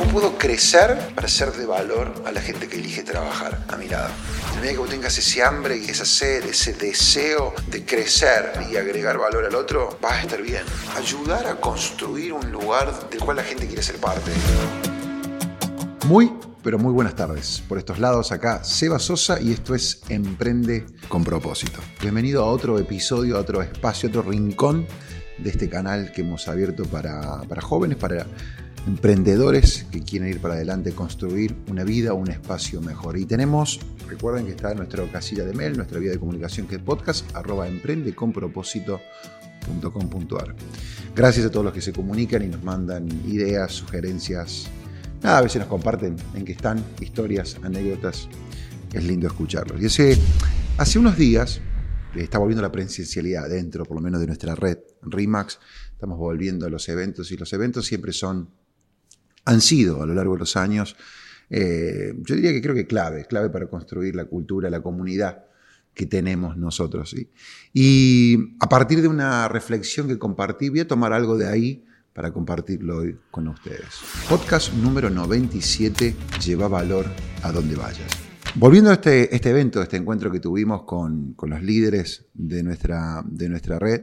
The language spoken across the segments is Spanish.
¿Cómo puedo crecer para ser de valor a la gente que elige trabajar a mi lado? A medida que vos tengas ese hambre y esa sed, ese deseo de crecer y agregar valor al otro, vas a estar bien. Ayudar a construir un lugar del cual la gente quiere ser parte. Pero muy buenas tardes. Por estos lados acá, Seba Sosa, y esto es Emprende con Propósito. Bienvenido a otro episodio, a otro espacio, a otro rincón de este canal que hemos abierto para jóvenes, para emprendedores que quieren ir para adelante, construir una vida, un espacio mejor. Y recuerden que está nuestra casilla de mail, nuestra vía de comunicación, que es podcast @emprendeconpropósito.com.ar. Gracias a todos los que se comunican y nos mandan ideas, sugerencias. A veces nos comparten en qué están, historias, anécdotas. Es lindo escucharlos. Y hace unos días está volviendo la presencialidad dentro, por lo menos, de nuestra red RE/MAX. Estamos volviendo a los eventos, y los eventos siempre han sido a lo largo de los años, yo diría que creo que clave para construir la cultura, la comunidad que tenemos nosotros, ¿sí? Y a partir de una reflexión que compartí, voy a tomar algo de ahí para compartirlo hoy con ustedes. Podcast número 97, lleva valor a donde vayas. Volviendo a este evento, este encuentro que tuvimos con los líderes de nuestra red,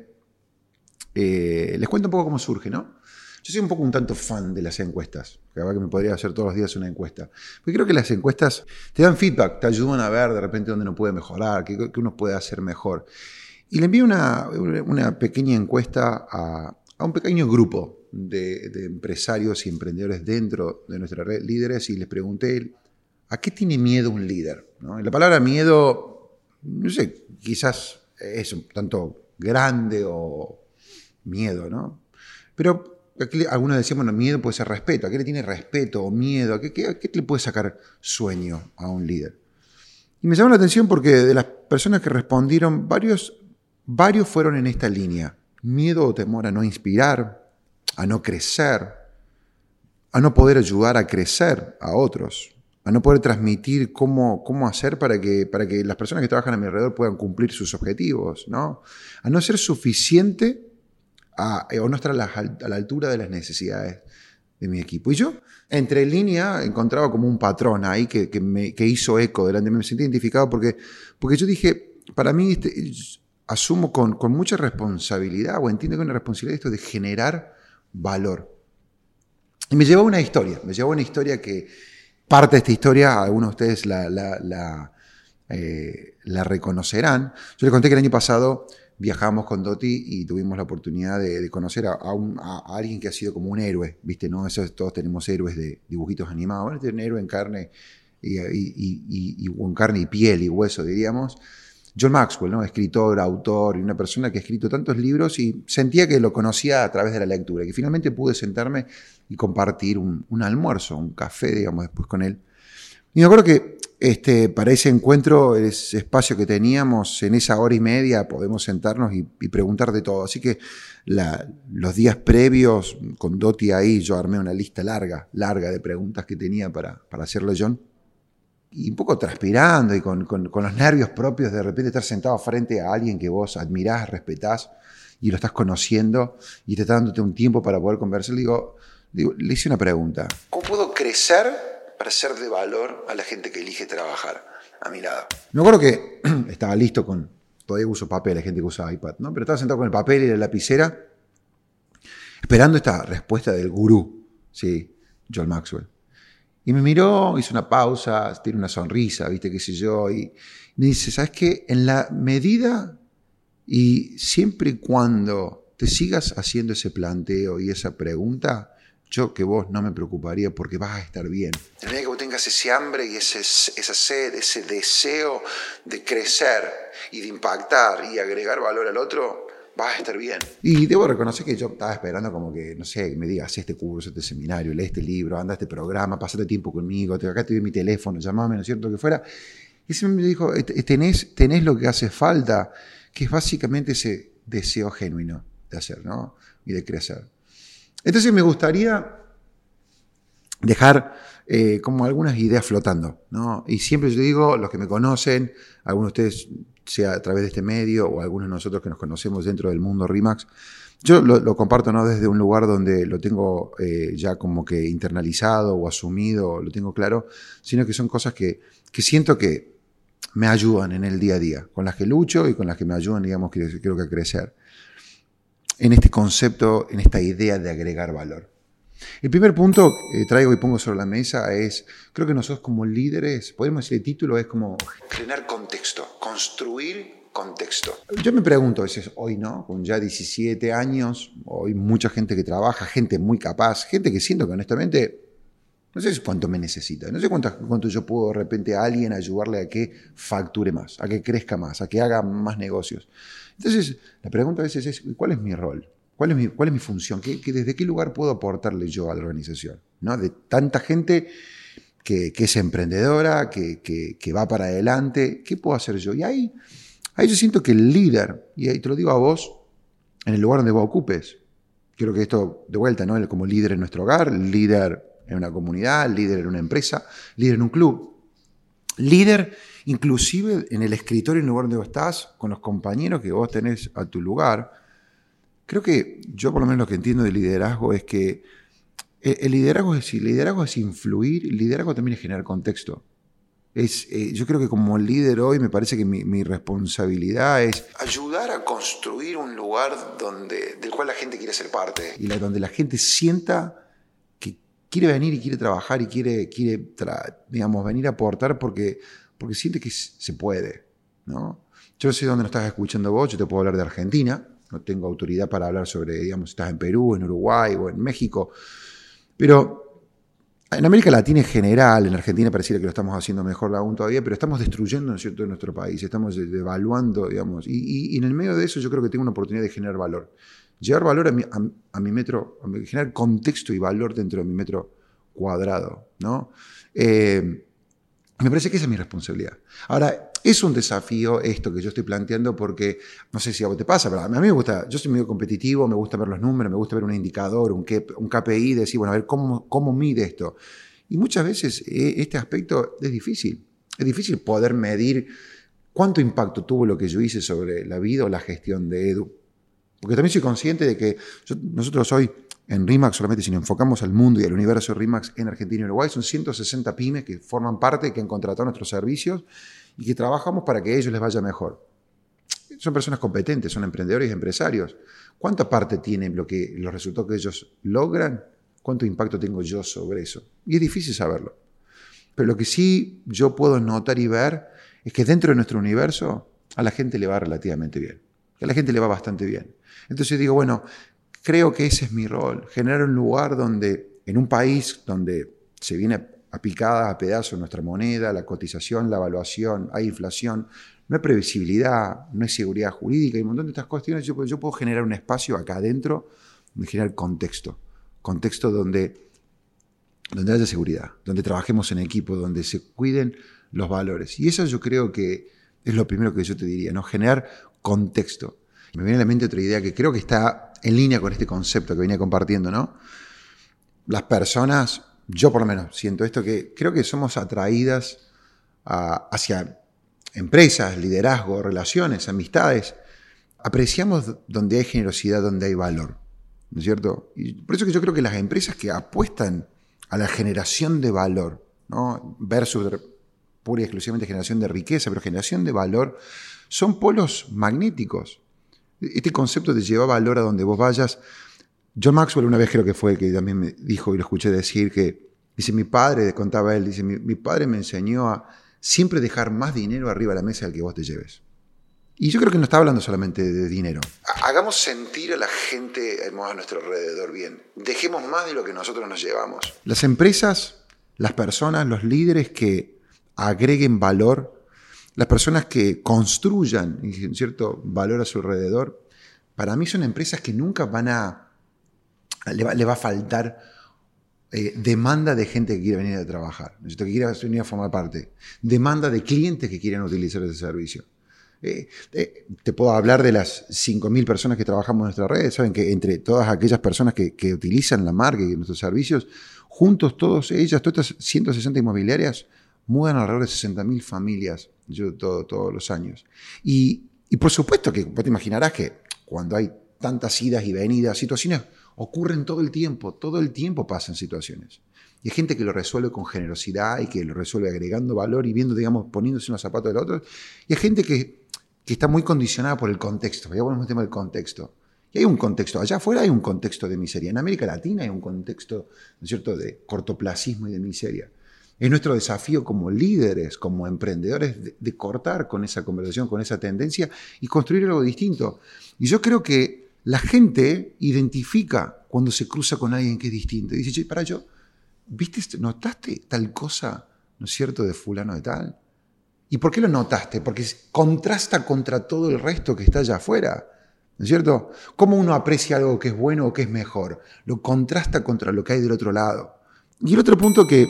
les cuento un poco cómo surge, ¿no? Yo soy un tanto fan de las encuestas. Que me podría hacer todos los días una encuesta. Porque creo que las encuestas te dan feedback, te ayudan a ver de repente dónde uno puede mejorar, qué uno puede hacer mejor. Y le envié una pequeña encuesta a un pequeño grupo de empresarios y emprendedores dentro de nuestra red líderes, y les pregunté, ¿a qué tiene miedo un líder? ¿No? Y la palabra miedo, no sé, quizás es un tanto grande o miedo, ¿no? Pero aquí algunos decían, bueno, miedo puede ser respeto. ¿A qué le tiene respeto o miedo? ¿A qué le puede sacar sueño a un líder? Y me llamó la atención porque de las personas que respondieron, varios fueron en esta línea. Miedo o temor a no inspirar, a no crecer, a no poder ayudar a crecer a otros, a no poder transmitir cómo hacer para que las personas que trabajan a mi alrededor puedan cumplir sus objetivos, ¿no? A no ser suficiente o no estar a la altura de las necesidades de mi equipo. Y yo, entre línea, encontraba como un patrón ahí que hizo eco delante de mí. Me sentí identificado porque yo dije, para mí asumo con mucha responsabilidad, o entiendo que una responsabilidad esto de generar valor. Y me llevó a una historia que parte de esta historia, algunos de ustedes la reconocerán. Yo les conté que el año pasado viajamos con Doti y tuvimos la oportunidad de conocer a alguien que ha sido como un héroe, ¿viste? ¿No? Todos tenemos héroes de dibujitos animados. Bueno, este es un héroe en carne en carne y piel y hueso, diríamos. John Maxwell, ¿no? Escritor, autor, y una persona que ha escrito tantos libros, y sentía que lo conocía a través de la lectura, que finalmente pude sentarme y compartir un almuerzo, un café, digamos, después con él. Y me acuerdo que para ese encuentro, ese espacio que teníamos, en esa hora y media podemos sentarnos y preguntar de todo. Así que los días previos, con Doti ahí, yo armé una lista larga de preguntas que tenía para hacerle a John. Y un poco transpirando y con los nervios propios de repente estar sentado frente a alguien que vos admirás, respetás y lo estás conociendo y te está dándote un tiempo para poder conversar. Le hice una pregunta. ¿Cómo puedo crecer para ser de valor a la gente que elige trabajar a mi lado? Me acuerdo que estaba listo todavía uso papel, la gente que usa iPad, ¿no? Pero estaba sentado con el papel y la lapicera esperando esta respuesta del gurú, ¿sí? John Maxwell. Y me miró, hizo una pausa, tiene una sonrisa, ¿viste? Qué sé yo. Y me dice, ¿sabes qué? En la medida y siempre y cuando te sigas haciendo ese planteo y esa pregunta, yo que vos no me preocuparía, porque vas a estar bien. A medida que vos tengas ese hambre y esa sed, ese deseo de crecer y de impactar y agregar valor al otro, vas a estar bien. Y debo reconocer que yo estaba esperando como que, no sé, que me digas, haz este curso, este seminario, lee este libro, anda a este programa, pasate tiempo conmigo, acá te doy mi teléfono, llamame, ¿no es cierto? Lo que fuera. Y ese me dijo, tenés lo que hace falta, que es básicamente ese deseo genuino de hacer, ¿no? Y de crecer. Entonces me gustaría dejar como algunas ideas flotando, ¿no? Y siempre yo digo, los que me conocen, algunos de ustedes, sea a través de este medio o algunos de nosotros que nos conocemos dentro del mundo RE/MAX, yo lo comparto no desde un lugar donde lo tengo ya como que internalizado o asumido, lo tengo claro, sino que son cosas que siento que me ayudan en el día a día, con las que lucho y con las que me ayudan, digamos, creo que a crecer. En este concepto, en esta idea de agregar valor. El primer punto que traigo y pongo sobre la mesa es, creo que nosotros como líderes, podemos decir el título es como Generar contexto, construir contexto. Yo me pregunto a veces, hoy no, con ya 17 años, hoy mucha gente que trabaja, gente muy capaz, gente que siento que honestamente, no sé cuánto me necesita, no sé cuánto yo puedo de repente a alguien ayudarle a que facture más, a que crezca más, a que haga más negocios. Entonces, la pregunta a veces es, ¿cuál es mi rol? ¿Cuál es mi función? ¿Desde qué lugar puedo aportarle yo a la organización? ¿No? De tanta gente que es emprendedora, que va para adelante, ¿qué puedo hacer yo? Y ahí yo siento que el líder, y ahí te lo digo a vos, en el lugar donde vos ocupes, creo que esto de vuelta, ¿no? Como líder en nuestro hogar, líder en una comunidad, líder en una empresa, líder en un club, líder inclusive en el escritorio, en el lugar donde vos estás, con los compañeros que vos tenés a tu lugar. Creo que yo por lo menos lo que entiendo de liderazgo es que el liderazgo es influir, el liderazgo también es generar contexto. Yo creo que como líder hoy me parece que mi responsabilidad es ayudar a construir un lugar del cual la gente quiere ser parte. Y donde la gente sienta que quiere venir y quiere trabajar y quiere digamos, venir a aportar porque siente que se puede, ¿no? Yo sé dónde nos estás escuchando vos, yo te puedo hablar de Argentina, no tengo autoridad para hablar sobre, digamos, si estás en Perú, en Uruguay o en México, pero en América Latina en general, en Argentina pareciera que lo estamos haciendo mejor aún todavía, pero estamos destruyendo, ¿no es cierto?, nuestro país, estamos devaluando, digamos, y en el medio de eso yo creo que tengo una oportunidad de generar valor. Llevar valor a mi metro, generar contexto y valor dentro de mi metro cuadrado, ¿no? Me parece que esa es mi responsabilidad. Ahora, es un desafío esto que yo estoy planteando porque, no sé si a vos te pasa, pero a mí me gusta, yo soy medio competitivo, me gusta ver los números, me gusta ver un indicador, un KPI, decir, bueno, a ver cómo mide esto. Y muchas veces este aspecto es difícil. Es difícil poder medir cuánto impacto tuvo lo que yo hice sobre la vida o la gestión de Edu. Porque también soy consciente de que nosotros hoy en RE/MAX, solamente si nos enfocamos al mundo y al universo de RE/MAX en Argentina y Uruguay, son 160 pymes que forman parte, que han contratado nuestros servicios y que trabajamos para que a ellos les vaya mejor. Son personas competentes, son emprendedores y empresarios. ¿Cuánta parte tienen los resultados que ellos logran? ¿Cuánto impacto tengo yo sobre eso? Y es difícil saberlo. Pero lo que sí yo puedo notar y ver es que dentro de nuestro universo a la gente le va relativamente bien. A la gente le va bastante bien. Entonces digo, bueno, creo que ese es mi rol, generar un lugar donde, en un país donde se viene a picada, a pedazos nuestra moneda, la cotización, la evaluación, hay inflación, no hay previsibilidad, no hay seguridad jurídica y un montón de estas cuestiones, yo puedo generar un espacio acá adentro donde generar contexto donde haya seguridad, donde trabajemos en equipo, donde se cuiden los valores. Y eso yo creo que es lo primero que yo te diría, ¿no? Generar contexto. Me viene a la mente otra idea que creo que está en línea con este concepto que venía compartiendo, ¿no? Las personas, yo por lo menos siento esto, que creo que somos atraídas hacia empresas, liderazgo, relaciones, amistades. Apreciamos donde hay generosidad, donde hay valor, ¿no es cierto? Y por eso que yo creo que las empresas que apuestan a la generación de valor, ¿no? Versus pura y exclusivamente generación de riqueza, pero generación de valor, son polos magnéticos. Este concepto de llevar valor a donde vos vayas. John Maxwell una vez creo que fue el que también me dijo y lo escuché decir que, dice, mi padre, contaba él, dice, mi padre me enseñó a siempre dejar más dinero arriba de la mesa del que vos te lleves. Y yo creo que no está hablando solamente de dinero. Hagamos sentir a la gente a nuestro alrededor bien. Dejemos más de lo que nosotros nos llevamos. Las empresas, las personas, los líderes que agreguen valor, las personas que construyan cierto valor a su alrededor, para mí son empresas que nunca le va a faltar demanda de gente que quiere venir a trabajar, que quiera venir a formar parte, demanda de clientes que quieran utilizar ese servicio. Te puedo hablar de las 5.000 personas que trabajamos en nuestra red. Saben que entre todas aquellas personas que utilizan la marca y nuestros servicios, juntos todas estas 160 inmobiliarias mudan alrededor de 60.000 familias todos los años. Y por supuesto que vos te imaginarás que cuando hay tantas idas y venidas, situaciones ocurren todo el tiempo pasan situaciones. Y hay gente que lo resuelve con generosidad y que lo resuelve agregando valor y viendo, digamos, poniéndose en los zapatos del otro. Y hay gente que está muy condicionada por el contexto. Ya volvemos al tema del contexto. Y hay un contexto, allá afuera hay un contexto de miseria. En América Latina hay un contexto, ¿no es cierto?, de cortoplacismo y de miseria. Es nuestro desafío como líderes, como emprendedores, de cortar con esa conversación, con esa tendencia y construir algo distinto. Y yo creo que la gente identifica cuando se cruza con alguien que es distinto. Y dice, che, ¿viste, notaste tal cosa, ¿no es cierto?, de fulano de tal? ¿Y por qué lo notaste? Porque contrasta contra todo el resto que está allá afuera, ¿no es cierto? ¿Cómo uno aprecia algo que es bueno o que es mejor? Lo contrasta contra lo que hay del otro lado. Y el otro punto que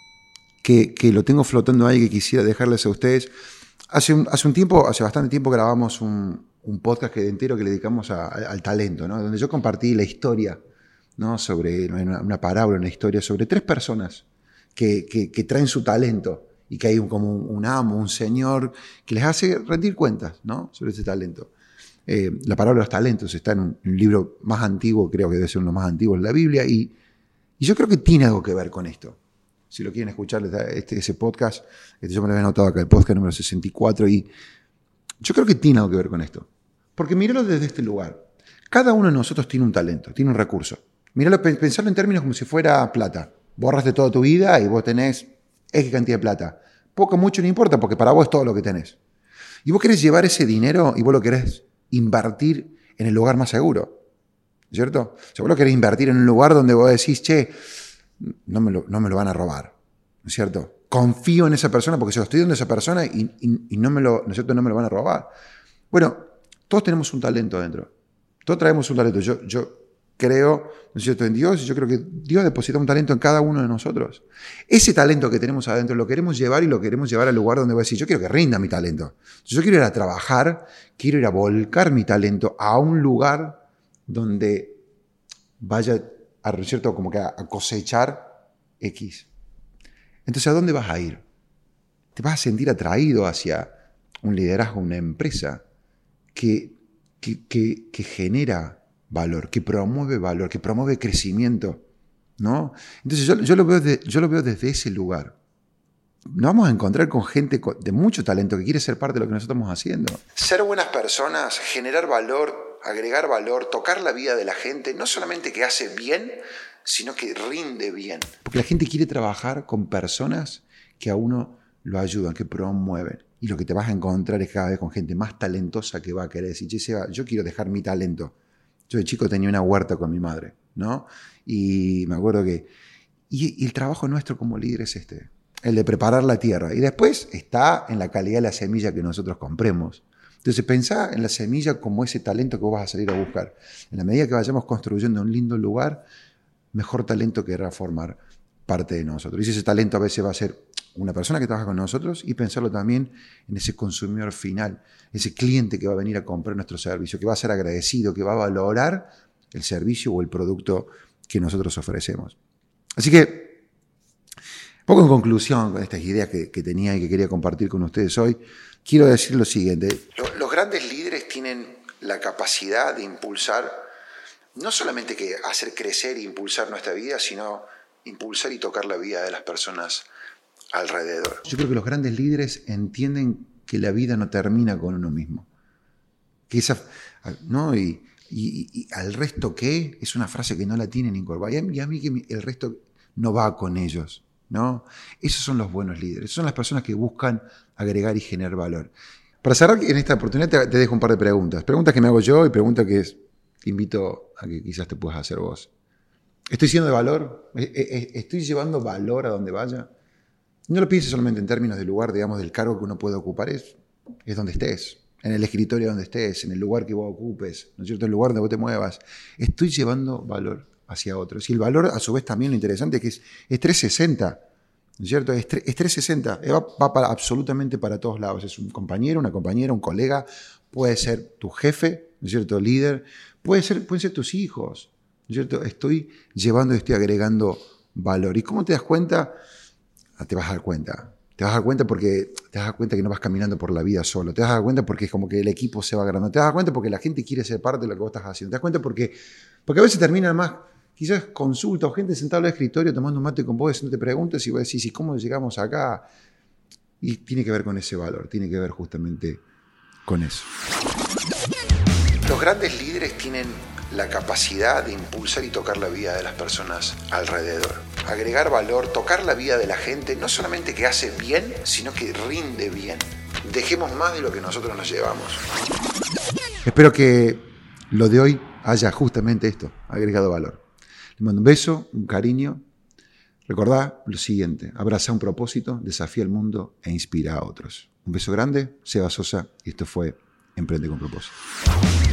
lo tengo flotando ahí, que quisiera dejarles a ustedes, hace bastante tiempo grabamos un podcast entero que le dedicamos al talento, ¿no? Donde yo compartí la historia, ¿no? Sobre una parábola, una historia sobre 3 personas que traen su talento y que hay como un amo, un señor que les hace rendir cuentas, ¿no?, sobre ese talento. La parábola de los talentos está en un libro más antiguo, creo que debe ser uno más antiguo en la Biblia, y yo creo que tiene algo que ver con esto. Si lo quieren escuchar, ese podcast, yo me lo había anotado acá, el podcast número 64, y yo creo que tiene algo que ver con esto. Porque míralo desde este lugar. Cada uno de nosotros tiene un talento, tiene un recurso. Míralo, pensarlo en términos como si fuera plata. Borras de toda tu vida y vos tenés X cantidad de plata. Poco, mucho, no importa, porque para vos es todo lo que tenés. Y vos querés llevar ese dinero y vos lo querés invertir en el lugar más seguro, ¿cierto? O sea, vos lo querés invertir en un lugar donde vos decís, che, no me lo van a robar, ¿no es cierto? Confío en esa persona porque se lo estoy dando a esa persona y no me lo van a robar. Bueno, todos tenemos un talento adentro. Todos traemos un talento. Yo creo, ¿no es cierto?, en Dios, y yo creo que Dios deposita un talento en cada uno de nosotros. Ese talento que tenemos adentro lo queremos llevar y lo queremos llevar al lugar donde voy a decir, yo quiero que rinda mi talento. Yo quiero ir a trabajar, quiero ir a volcar mi talento a un lugar donde vaya ¿cierto?, como que a cosechar X. Entonces, ¿a dónde vas a ir? Te vas a sentir atraído hacia un liderazgo, una empresa que genera valor, que promueve crecimiento, ¿no? Entonces yo lo veo desde ese lugar. Nos vamos a encontrar con gente de mucho talento que quiere ser parte de lo que nosotros estamos haciendo. Ser buenas personas, generar valor, agregar valor, tocar la vida de la gente, no solamente que hace bien, sino que rinde bien. Porque la gente quiere trabajar con personas que a uno lo ayudan, que promueven. Y lo que te vas a encontrar es cada vez con gente más talentosa que va a querer decir, che, Seba, yo quiero dejar mi talento. Yo de chico tenía una huerta con mi madre, ¿no? Y me acuerdo que... Y el trabajo nuestro como líder es el de preparar la tierra. Y después está en la calidad de la semilla que nosotros compremos. Entonces pensá en la semilla como ese talento que vos vas a salir a buscar. En la medida que vayamos construyendo un lindo lugar, mejor talento querrá formar parte de nosotros. Y ese talento a veces va a ser una persona que trabaja con nosotros y pensarlo también en ese consumidor final, ese cliente que va a venir a comprar nuestro servicio, que va a ser agradecido, que va a valorar el servicio o el producto que nosotros ofrecemos. Así que, poco en conclusión con estas ideas que tenía y que quería compartir con ustedes hoy, quiero decir lo siguiente. Los grandes líderes tienen la capacidad de impulsar, no solamente que hacer crecer e impulsar nuestra vida, sino impulsar y tocar la vida de las personas alrededor. Yo creo que los grandes líderes entienden que la vida no termina con uno mismo. Que ¿no? Y al resto, ¿qué? Es una frase que no la tienen incorporada. Y a mí que el resto no va con ellos, ¿no? Esos son los buenos líderes. Esas son las personas que buscan agregar y generar valor. Para cerrar en esta oportunidad te dejo un par de preguntas. Preguntas que me hago yo y preguntas que te invito a que quizás te puedas hacer vos. ¿Estoy siendo de valor? ¿Estoy llevando valor a donde vaya? No lo pienses solamente en términos del lugar, digamos, del cargo que uno puede ocupar, es donde estés, en el escritorio donde estés, en el lugar que vos ocupes, ¿no es cierto?, el lugar donde vos te muevas. Estoy llevando valor hacia otros. Y el valor, a su vez, también lo interesante es que es 360. ¿no es cierto? Es 360, va absolutamente para todos lados. Es un compañero, una compañera, un colega, puede ser tu jefe, ¿no es cierto? Líder, pueden ser tus hijos, ¿no es cierto? Estoy agregando valor. ¿Y cómo te das cuenta? Te vas a dar cuenta. Te vas a dar cuenta porque te vas a dar cuenta que no vas caminando por la vida solo. Te vas a dar cuenta porque es como que el equipo se va agrandando. Te vas a dar cuenta porque la gente quiere ser parte de lo que vos estás haciendo. Te das cuenta porque a veces terminan más, quizás consulta o gente sentada al escritorio tomando un mate con vos, haciéndote preguntas y vos decís, ¿y cómo llegamos acá? Y tiene que ver con ese valor, tiene que ver justamente con eso. Los grandes líderes tienen la capacidad de impulsar y tocar la vida de las personas alrededor. Agregar valor, tocar la vida de la gente, no solamente que hace bien, sino que rinde bien. Dejemos más de lo que nosotros nos llevamos. Espero que lo de hoy haya justamente esto, agregado valor. Les mando un beso, un cariño. Recordá lo siguiente, abraza un propósito, desafía el mundo e inspira a otros. Un beso grande, Seba Sosa, y esto fue Emprende con Propósito.